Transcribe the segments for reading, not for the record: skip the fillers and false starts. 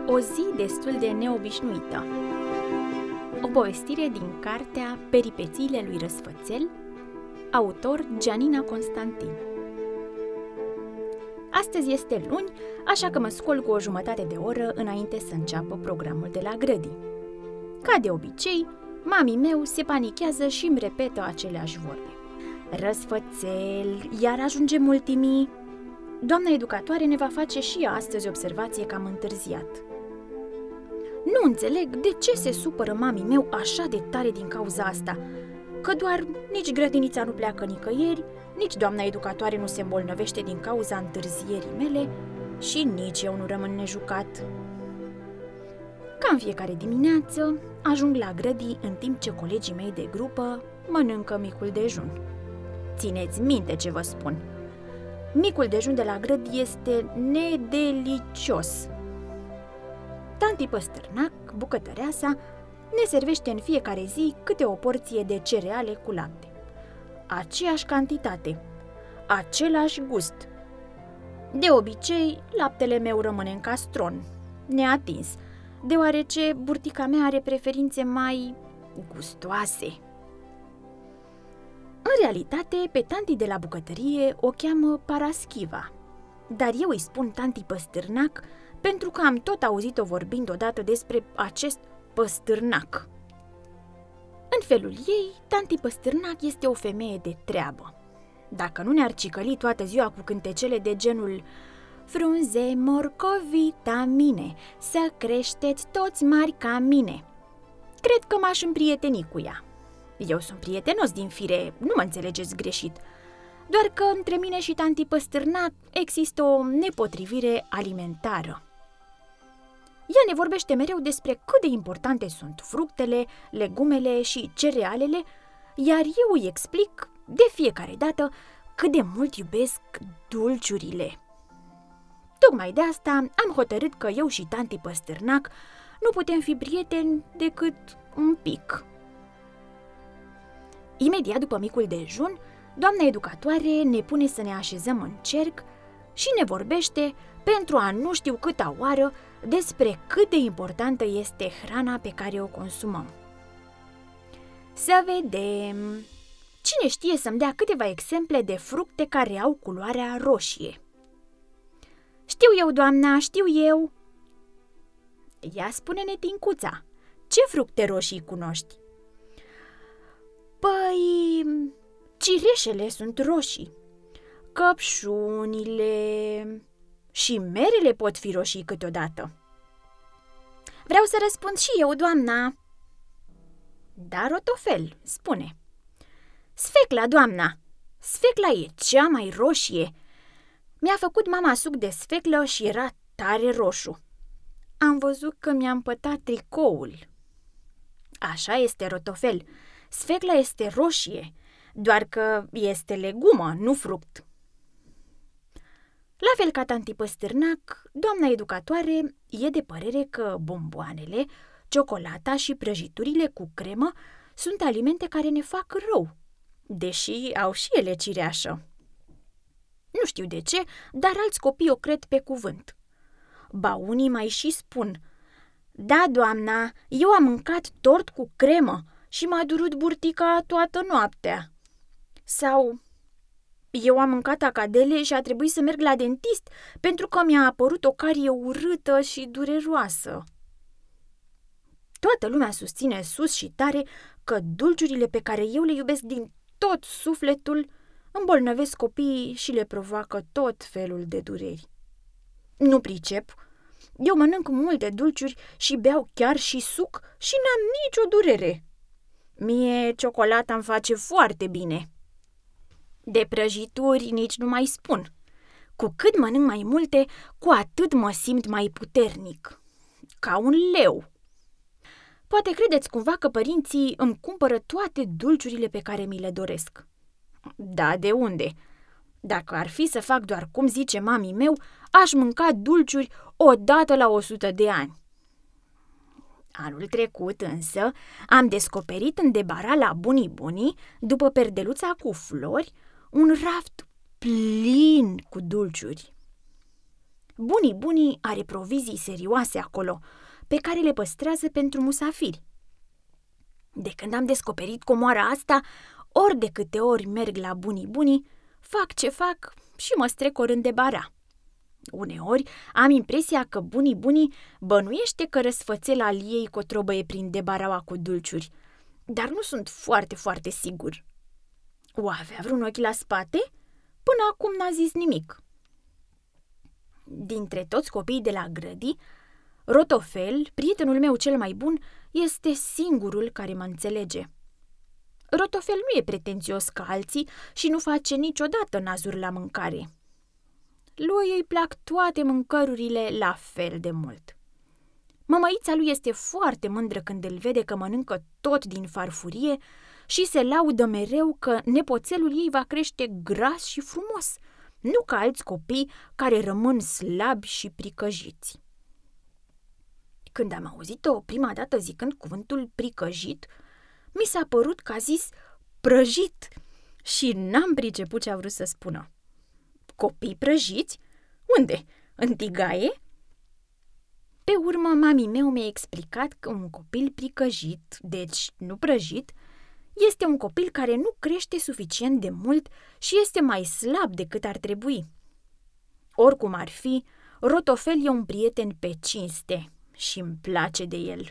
O zi destul de neobișnuită. O povestire din cartea Peripețiile lui Răsfățel, autor Gianina Constantin. Astăzi este luni, așa că mă scol cu o jumătate de oră înainte să înceapă programul de la grădii. Ca de obicei, mami meu se panichează și îmi repetă aceleași vorbe. Răsfățel, iar ajunge multimii. Doamna educatoare ne va face și ea astăzi observație că am întârziat. Nu înțeleg de ce se supără mami meu așa de tare din cauza asta, că doar nici grădinița nu pleacă nicăieri, nici doamna educatoare nu se îmbolnăvește din cauza întârzierii mele și nici eu nu rămân nejucat. Ca în fiecare dimineață, ajung la grădii în timp ce colegii mei de grupă mănâncă micul dejun. Țineți minte ce vă spun. Micul dejun de la grădi este nedelicios. Tanti Păstârnac, bucătăreasa, ne servește în fiecare zi câte o porție de cereale cu lapte. Aceeași cantitate, același gust. De obicei, laptele meu rămâne în castron, neatins, deoarece burtica mea are preferințe mai gustoase. În realitate, pe tanti de la bucătărie o cheamă Paraschiva, dar eu îi spun tanti Păstârnac pentru că am tot auzit-o vorbind odată despre acest păstârnac. În felul ei, tanti Păstârnac este o femeie de treabă. Dacă nu ne-ar cicăli toată ziua cu cântecele de genul frunze, morcovi, vitamine, să creșteți toți mari ca mine, cred că m-aș împrieteni cu ea. Eu sunt prietenos din fire, nu mă înțelegeți greșit, doar că între mine și tanti Păstârnac există o nepotrivire alimentară. Ea ne vorbește mereu despre cât de importante sunt fructele, legumele și cerealele, iar eu îi explic de fiecare dată cât de mult iubesc dulciurile. Tocmai de asta am hotărât că eu și tanti Păstârnac nu putem fi prieteni decât un pic. Imediat după micul dejun, doamna educatoare ne pune să ne așezăm în cerc și ne vorbește pentru a nu știu câta oară despre cât de importantă este hrana pe care o consumăm. Să vedem. Cine știe să-mi dea câteva exemple de fructe care au culoarea roșie? Știu eu, doamna, știu eu. Ia spune-ne, Tincuța, ce fructe roșii cunoști? Păi, cireșele sunt roșii, căpșunile și merele pot fi roșii câteodată. Vreau să răspund și eu, doamna. Da, rotofel, spune. Sfecla, doamna, sfecla e cea mai roșie. Mi-a făcut mama suc de sfeclă și era tare roșu. Am văzut că mi-a împătat tricoul. Așa este, rotofel, sfecla este roșie, doar că este legumă, nu fruct. La fel ca tanti Păstârnac, doamna educatoare e de părere că bomboanele, ciocolata și prăjiturile cu cremă sunt alimente care ne fac rău, deși au și ele cireașă. Nu știu de ce, dar alți copii o cred pe cuvânt. Ba unii mai și spun: da, doamna, eu am mâncat tort cu cremă și m-a durut burtica toată noaptea. Sau: eu am mâncat acadele și a trebuit să merg la dentist pentru că mi-a apărut o carie urâtă și dureroasă. Toată lumea susține sus și tare că dulciurile pe care eu le iubesc din tot sufletul îmbolnăvesc copiii și le provoacă tot felul de dureri. Nu pricep. Eu mănânc multe dulciuri și beau chiar și suc și n-am nicio durere. Mie ciocolata îmi face foarte bine. De prăjituri nici nu mai spun. Cu cât mănânc mai multe, cu atât mă simt mai puternic. Ca un leu. Poate credeți cumva că părinții îmi cumpără toate dulciurile pe care mi le doresc. Da, de unde? Dacă ar fi să fac doar cum zice mami meu, aș mânca dulciuri odată la 100 de ani. Anul trecut însă am descoperit în debara la Bunii, după perdeluța cu flori, un raft plin cu dulciuri. Bunii are provizii serioase acolo, pe care le păstrează pentru musafiri. De când am descoperit comoara asta, ori de câte ori merg la bunii, fac ce fac și mă strecor în debara. Uneori am impresia că bunii bănuiește că răsfățel al ei cotrobăie prin debaraua cu dulciuri, dar nu sunt foarte, foarte sigur. O avea vreun ochi la spate? Până acum n-a zis nimic. Dintre toți copiii de la grădi, Rotofel, prietenul meu cel mai bun, este singurul care mă înțelege. Rotofel nu e pretențios ca alții și nu face niciodată nazuri la mâncare. Lui îi plac toate mâncărurile la fel de mult. Mămăița lui este foarte mândră când îl vede că mănâncă tot din farfurie și se laudă mereu că nepoțelul ei va crește gras și frumos, nu ca alți copii care rămân slabi și pricăjiți. Când am auzit-o prima dată zicând cuvântul pricăjit, mi s-a părut că a zis prăjit și n-am priceput ce a vrut să spună. Copii prăjiți? Unde? În tigaie? Pe urmă, mami meu mi-a explicat că un copil pricăjit, deci nu prăjit, este un copil care nu crește suficient de mult și este mai slab decât ar trebui. Oricum ar fi, Rotofel e un prieten pe cinste și îmi place de el.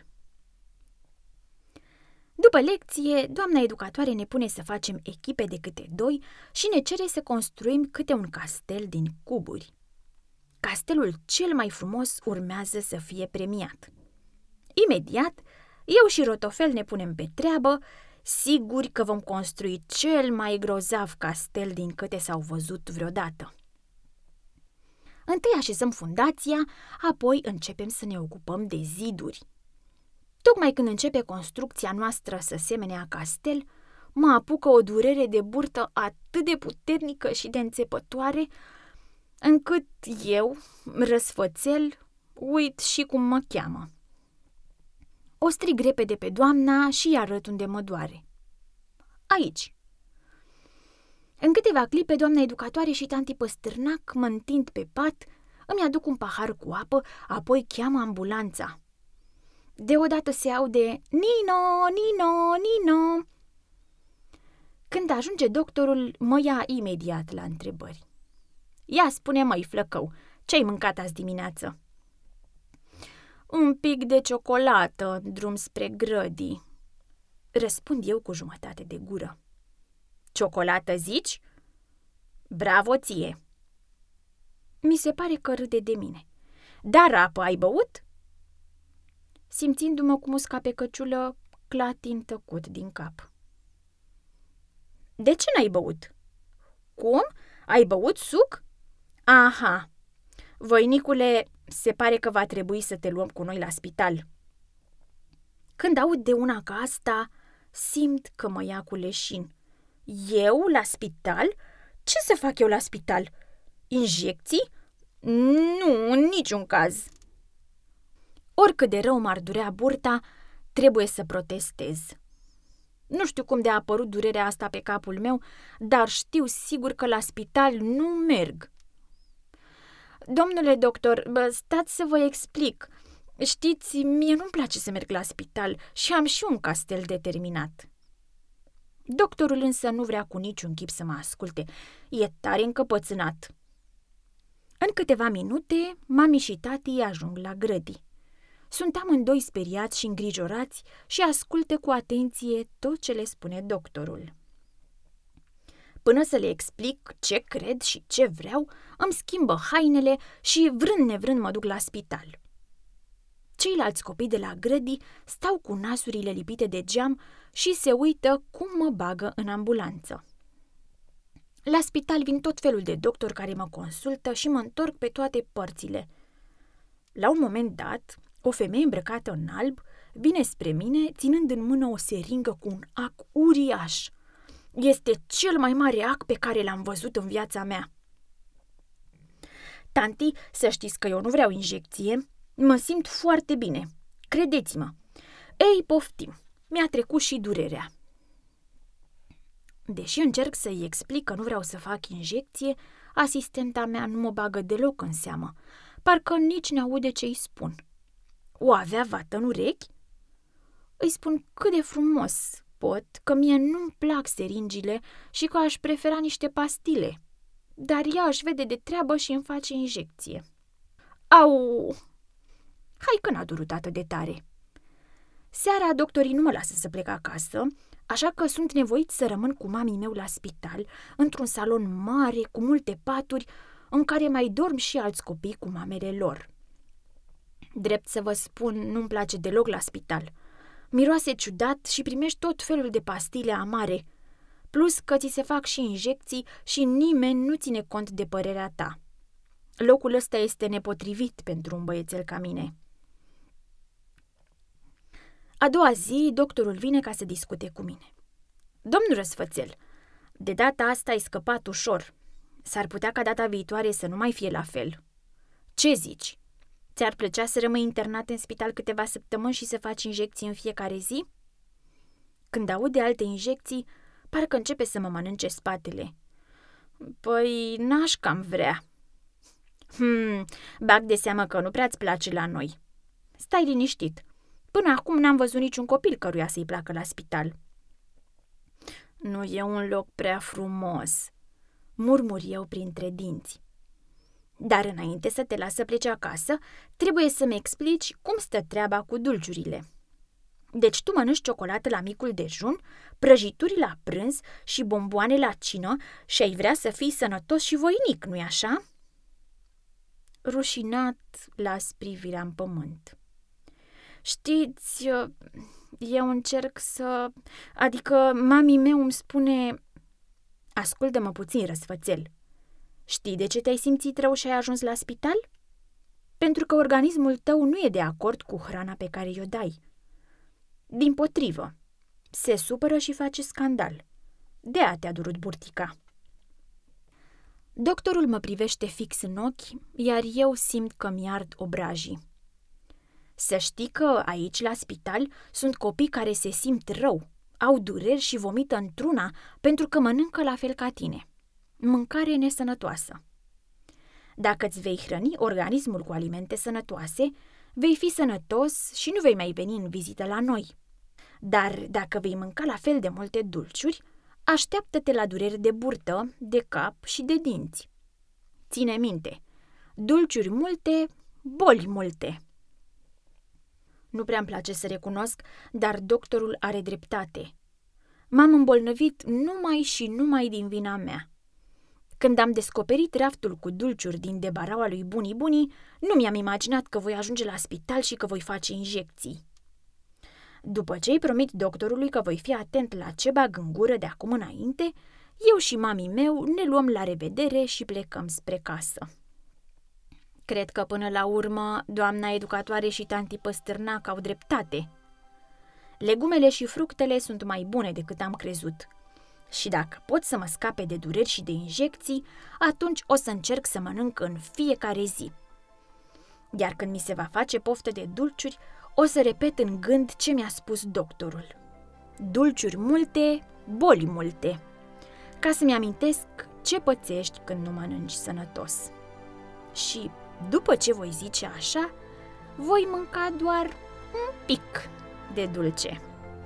După lecție, doamna educatoare ne pune să facem echipe de câte 2 și ne cere să construim câte un castel din cuburi. Castelul cel mai frumos urmează să fie premiat. Imediat, eu și Rotofel ne punem pe treabă, siguri că vom construi cel mai grozav castel din câte s-au văzut vreodată. Întâi așezăm fundația, apoi începem să ne ocupăm de ziduri. Tocmai când începe construcția noastră să semene a castel, mă apucă o durere de burtă atât de puternică și de înțepătoare, încât eu, răsfățel, uit și cum mă cheamă. O strig repede pe doamna și îi arăt unde mă doare. Aici. În câteva clipe, doamna educatoare și tanti Păstârnac mă întind pe pat, îmi aduc un pahar cu apă, apoi cheamă ambulanța. Deodată se aude Nino, Nino, Nino. Când ajunge doctorul, mă ia imediat la întrebări. Ia spune, măi, flăcău, ce-ai mâncat azi dimineață? Un pic de ciocolată, drum spre grădii, răspund eu cu jumătate de gură. Ciocolată, zici? Bravo ție! Mi se pare că râde de mine. Dar apă ai băut? Simțindu-mă cu musca pe căciulă, clatin tăcut din cap. De ce n-ai băut? Cum? Ai băut suc? Aha! Voinicule, se pare că va trebui să te luăm cu noi la spital. Când aud de una ca asta, simt că mă ia cu leșin. Eu la spital? Ce să fac eu la spital? Injecții? Nu, în niciun caz. Oricât de rău m-ar durea burta, trebuie să protestez. Nu știu cum de a apărut durerea asta pe capul meu, dar știu sigur că la spital nu merg. Domnule doctor, stați să vă explic. Știți, mie nu-mi place să merg la spital și am și un castel determinat. Doctorul însă nu vrea cu niciun chip să mă asculte. E tare încăpățânat. În câteva minute, mami și tati ajung la grădii. Sunt amândoi speriați și îngrijorați și ascultă cu atenție tot ce le spune doctorul. Până să le explic ce cred și ce vreau, îmi schimbă hainele și vrând nevrând mă duc la spital. Ceilalți copii de la grădii stau cu nasurile lipite de geam și se uită cum mă bagă în ambulanță. La spital vin tot felul de doctori care mă consultă și mă întorc pe toate părțile. La un moment dat, o femeie îmbrăcată în alb vine spre mine, ținând în mână o seringă cu un ac uriaș. Este cel mai mare ac pe care l-am văzut în viața mea. Tanti, să știți că eu nu vreau injecție, mă simt foarte bine. Credeți-mă. Ei, poftim, mi-a trecut și durerea. Deși încerc să-i explic că nu vreau să fac injecție, asistenta mea nu mă bagă deloc în seamă. parcă nici n-aude ce îi spun. O avea vată în urechi? Îi spun cât de frumos pot, că mie nu-mi plac seringile și că aș prefera niște pastile. Dar ea își vede de treabă și îmi face injecție. Au! Hai că n-a durut atât de tare. Seara doctorii nu mă lasă să plec acasă, așa că sunt nevoit să rămân cu mami meu la spital, într-un salon mare, cu multe paturi, în care mai dorm și alți copii cu mamele lor. Drept să vă spun, nu-mi place deloc la spital. Miroase ciudat și primești tot felul de pastile amare, plus că ți se fac și injecții și nimeni nu ține cont de părerea ta. Locul ăsta este nepotrivit pentru un băiețel ca mine. A doua zi, doctorul vine ca să discute cu mine. Domnul Răsfățel, de data asta ai scăpat ușor. S-ar putea ca data viitoare să nu mai fie la fel. Ce zici? Ți-ar plăcea să rămâi internat în spital câteva săptămâni și să faci injecții în fiecare zi? Când aud de alte injecții, parcă începe să mă mănânce spatele. Păi, n-aș cam vrea. Bag de seamă că nu prea-ți place la noi. Stai liniștit. Până acum n-am văzut niciun copil căruia să-i placă la spital. Nu e un loc prea frumos, murmur eu printre dinți. Dar înainte să te las să pleci acasă, trebuie să-mi explici cum stă treaba cu dulciurile. Deci tu mănânci ciocolată la micul dejun, prăjituri la prânz și bomboane la cină și ai vrea să fii sănătos și voinic, nu-i așa? Rușinat, las privirea în pământ. Știți, eu încerc să... Adică mami meu îmi spune... Ascultă-mă puțin, Răsfățel. Știi de ce te-ai simțit rău și ai ajuns la spital? Pentru că organismul tău nu e de acord cu hrana pe care i-o dai. Dimpotrivă, se supără și face scandal. De-aia te-a durut burtica. Doctorul mă privește fix în ochi, iar eu simt că mi-ard obrajii. Să știi că aici, la spital, sunt copii care se simt rău, au dureri și vomită într-una pentru că mănâncă la fel ca tine. Mâncare nesănătoasă. Dacă îți vei hrăni organismul cu alimente sănătoase, vei fi sănătos și nu vei mai veni în vizită la noi. Dar dacă vei mânca la fel de multe dulciuri, așteaptă-te la dureri de burtă, de cap și de dinți. Ține minte, dulciuri multe, boli multe. Nu prea-mi place să recunosc, dar doctorul are dreptate. M-am îmbolnăvit numai din vina mea. Când am descoperit raftul cu dulciuri din debaraua lui Buni, nu mi-am imaginat că voi ajunge la spital și că voi face injecții. După ce îi promit doctorului că voi fi atent la ce bag în gură de acum înainte, eu și mami meu ne luăm la revedere și plecăm spre casă. Cred că până la urmă doamna educatoare și tanti Păstârnac au dreptate. Legumele și fructele sunt mai bune decât am crezut. Și dacă pot să mă scape de dureri și de injecții, atunci o să încerc să mănânc în fiecare zi. Iar când mi se va face poftă de dulciuri, o să repet în gând ce mi-a spus doctorul. Dulciuri multe, boli multe. Ca să-mi amintesc ce pățești când nu mănânci sănătos. Și după ce voi zice așa, voi mânca doar un pic de dulce.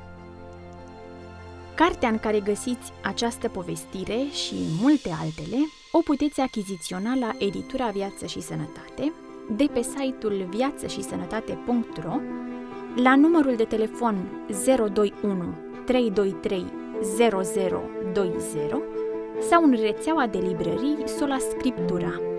Cartea în care găsiți această povestire și multe altele o puteți achiziționa la editura Viață și Sănătate, de pe site-ul viațășisănătate.ro, la numărul de telefon 021 323 0020 sau în rețeaua de librării Sola Scriptura.